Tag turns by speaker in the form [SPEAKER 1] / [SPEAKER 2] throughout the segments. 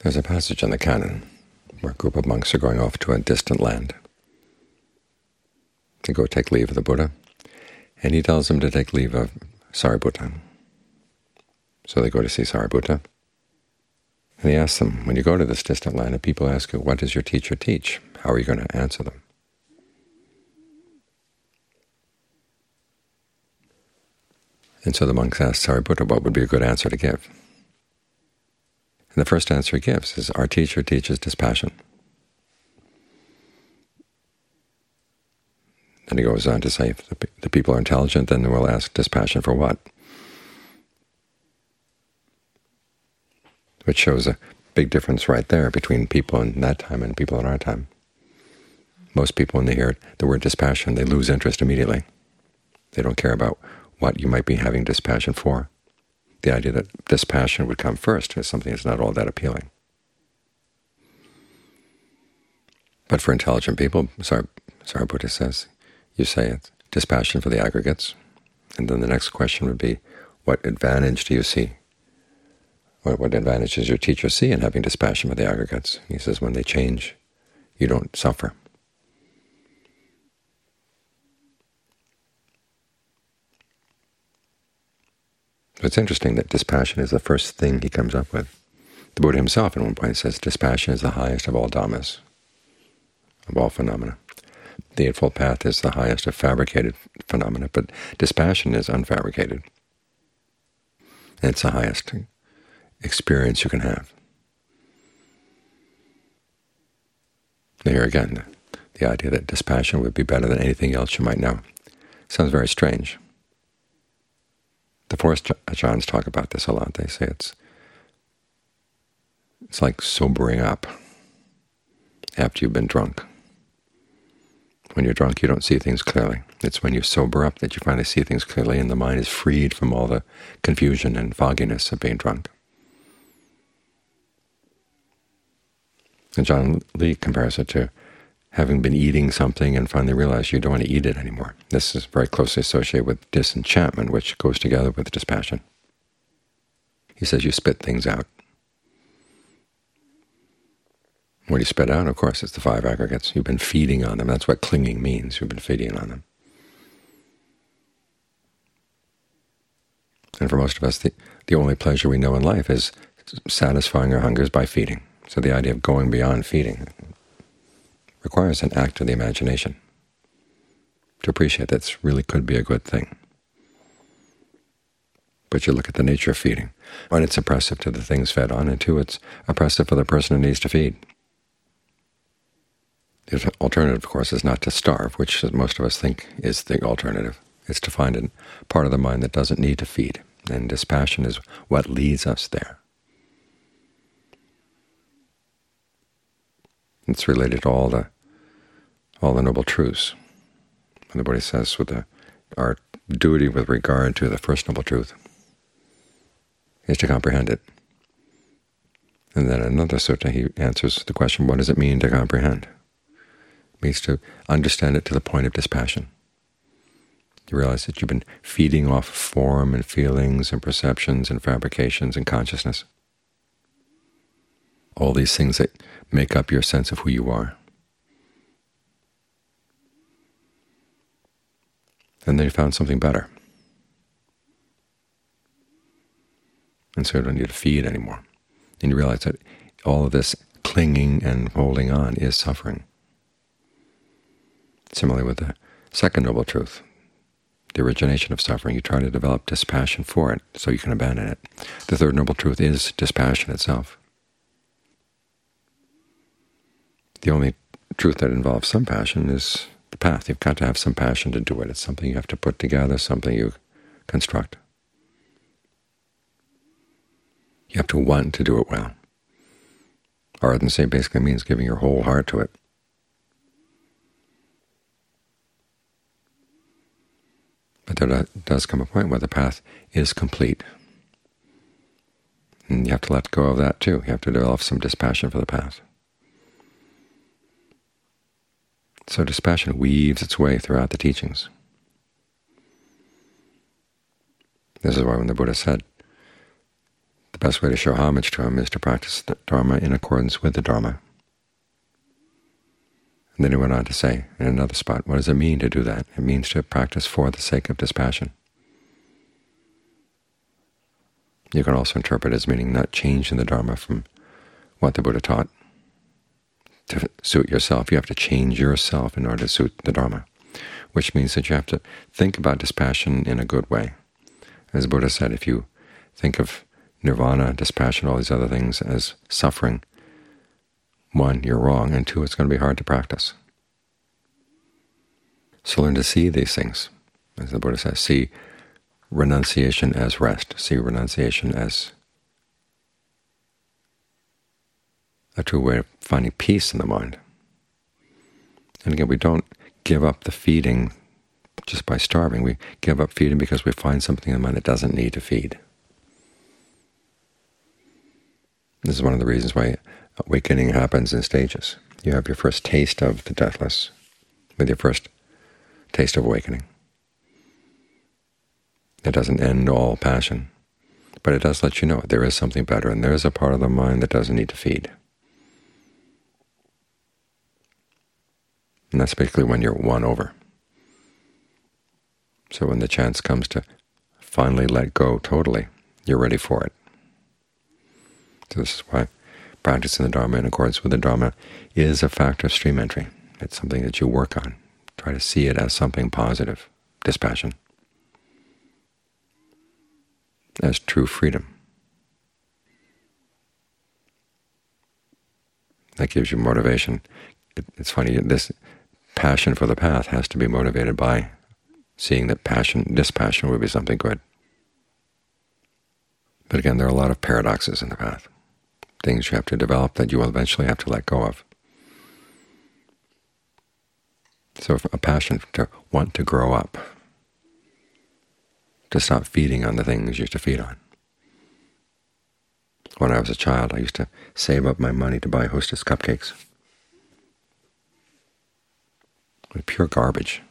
[SPEAKER 1] There's a passage in the canon where a group of monks are going off to a distant land to go take leave of the Buddha, and he tells them to take leave of Sariputta. So they go to see Sariputta, and he asks them, when you go to this distant land and people ask you, what does your teacher teach? How are you going to answer them? And so the monks ask Sariputta what would be a good answer to give. And the first answer he gives is, our teacher teaches dispassion. And he goes on to say, if the people are intelligent, then we'll ask dispassion for what? Which shows a big difference right there between people in that time and people in our time. Most people, when they hear the word dispassion, they lose interest immediately. They don't care about what you might be having dispassion for. The idea that dispassion would come first is something that's not all that appealing. But for intelligent people, Sariputta says, you say it's dispassion for the aggregates, and then the next question would be, what advantage do you see? What advantage does your teacher see in having dispassion for the aggregates? He says, when they change, you don't suffer. So it's interesting that dispassion is the first thing he comes up with. The Buddha himself at one point says dispassion is the highest of all dhammas, of all phenomena. The Eightfold Path is the highest of fabricated phenomena, but dispassion is unfabricated. And it's the highest experience you can have. Now here again, the idea that dispassion would be better than anything else you might know sounds very strange. The Forest Acharyas talk about this a lot. They say it's like sobering up after you've been drunk. When you're drunk, you don't see things clearly. It's when you sober up that you finally see things clearly, and the mind is freed from all the confusion and fogginess of being drunk. And John Lee compares it to having been eating something and finally realize you don't want to eat it anymore. This is very closely associated with disenchantment, which goes together with dispassion. He says you spit things out. What do you spit out? Of course, it's the five aggregates. You've been feeding on them. That's what clinging means. You've been feeding on them. And for most of us, the only pleasure we know in life is satisfying our hungers by feeding. So the idea of going beyond feeding requires an act of the imagination to appreciate that this really could be a good thing. But you look at the nature of feeding. One, it's oppressive to the things fed on, and two, it's oppressive for the person who needs to feed. The alternative, of course, is not to starve, which most of us think is the alternative. It's to find a part of the mind that doesn't need to feed, and dispassion is what leads us there. It's related to all the Noble Truths. And the Buddha says our duty with regard to the First Noble Truth is to comprehend it. And then in another sutta he answers the question, what does it mean to comprehend? It means to understand it to the point of dispassion. You realize that you've been feeding off form and feelings and perceptions and fabrications and consciousness. All these things that make up your sense of who you are. And then you found something better. And so you don't need to feed anymore. And you realize that all of this clinging and holding on is suffering. Similarly with the Second Noble Truth, the origination of suffering, you try to develop dispassion for it so you can abandon it. The Third Noble Truth is dispassion itself. The only truth that involves some passion is the path. You've got to have some passion to do it. It's something you have to put together, something you construct. You have to want to do it well. Ardhancy basically means giving your whole heart to it. But there does come a point where the path is complete. And you have to let go of that too. You have to develop some dispassion for the path. So dispassion weaves its way throughout the teachings. This is why when the Buddha said, the best way to show homage to him is to practice the Dharma in accordance with the Dharma. And then he went on to say in another spot, what does it mean to do that? It means to practice for the sake of dispassion. You can also interpret it as meaning not changing the Dharma from what the Buddha taught to suit yourself. You have to change yourself in order to suit the Dharma, which means that you have to think about dispassion in a good way. As the Buddha said, if you think of nirvana, dispassion, all these other things as suffering, one, you're wrong, and two, it's going to be hard to practice. So learn to see these things. As the Buddha says, see renunciation as rest, see renunciation as a true way of finding peace in the mind. And again, we don't give up the feeding just by starving. We give up feeding because we find something in the mind that doesn't need to feed. This is one of the reasons why awakening happens in stages. You have your first taste of the deathless with your first taste of awakening. It doesn't end all passion, but it does let you know there is something better, and there is a part of the mind that doesn't need to feed. And that's basically when you're won over. So when the chance comes to finally let go totally, you're ready for it. So this is why practicing the Dharma in accordance with the Dharma is a factor of stream entry. It's something that you work on. Try to see it as something positive, dispassion, as true freedom. That gives you motivation. It's funny, this passion for the path has to be motivated by seeing that dispassion would be something good. But again, there are a lot of paradoxes in the path, things you have to develop that you will eventually have to let go of. So a passion to want to grow up, to stop feeding on the things you used to feed on. When I was a child, I used to save up my money to buy Hostess cupcakes. Pure garbage.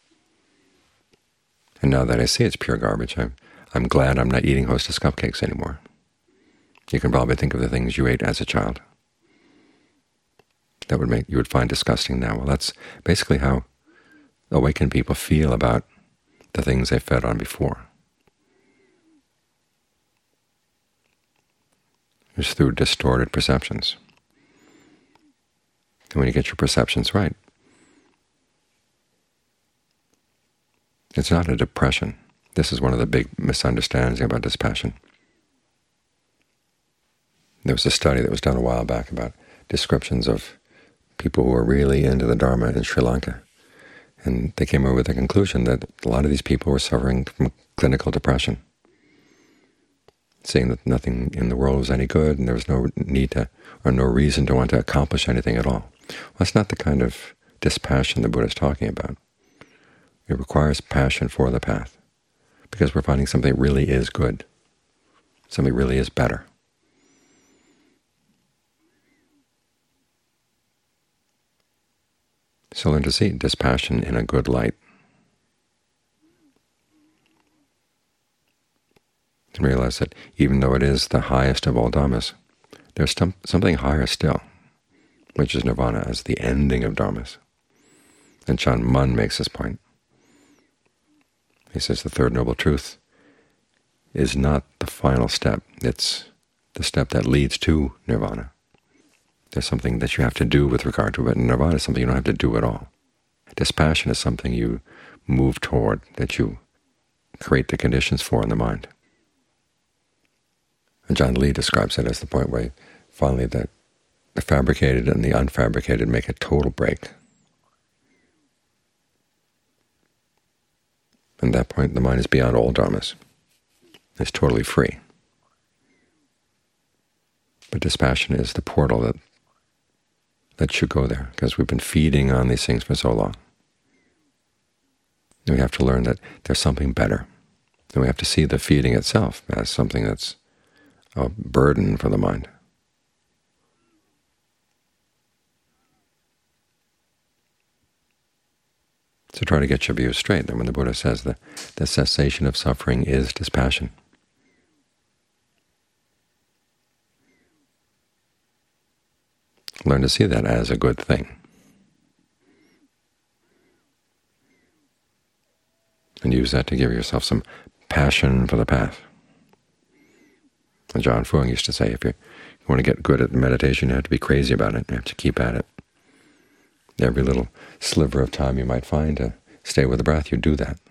[SPEAKER 1] And now that I see it's pure garbage, I'm glad I'm not eating Hostess cupcakes anymore. You can probably think of the things you ate as a child that you would find disgusting now. Well, that's basically how awakened people feel about the things they fed on before. It's through distorted perceptions. And when you get your perceptions right, it's not a depression. This is one of the big misunderstandings about dispassion. There was a study that was done a while back about descriptions of people who were really into the Dharma in Sri Lanka. And they came up with the conclusion that a lot of these people were suffering from clinical depression, seeing that nothing in the world was any good and there was no need to, or no reason to want to accomplish anything at all. Well, that's not the kind of dispassion the Buddha is talking about. It requires passion for the path, because we're finding something really is good, something really is better. So learn to see dispassion in a good light, and realize that even though it is the highest of all dhammas, there's something higher still, which is nirvana as the ending of dhammas. And Ajaan Mun makes this point. He says the Third Noble Truth is not the final step. It's the step that leads to nirvana. There's something that you have to do with regard to it, and nirvana is something you don't have to do at all. Dispassion is something you move toward, that you create the conditions for in the mind. And Ajaan Lee describes it as the point where finally the fabricated and the unfabricated make a total break. At that point, the mind is beyond all dharmas. It's totally free. But dispassion is the portal that lets you go there, because we've been feeding on these things for so long. And we have to learn that there's something better. And we have to see the feeding itself as something that's a burden for the mind. So try to get your views straight. And when the Buddha says the cessation of suffering is dispassion, Learn to see that as a good thing. And use that to give yourself some passion for the path. And John Fung used to say, if you want to get good at meditation, you have to be crazy about it. You have to keep at it. Every little sliver of time you might find to stay with the breath, you do that.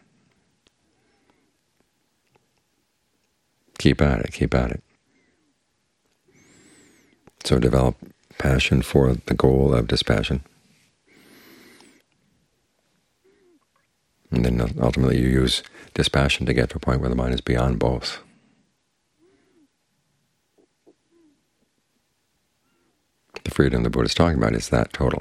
[SPEAKER 1] Keep at it, keep at it. So develop passion for the goal of dispassion. And then ultimately you use dispassion to get to a point where the mind is beyond both. The freedom the Buddha is talking about is that total.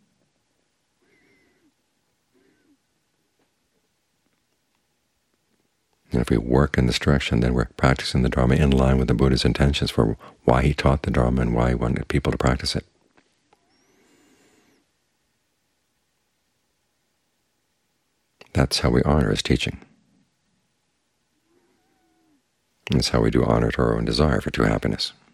[SPEAKER 1] And if we work in this direction, then we're practicing the Dharma in line with the Buddha's intentions for why he taught the Dharma and why he wanted people to practice it. That's how we honor his teaching. That's how we do honor to our own desire for true happiness.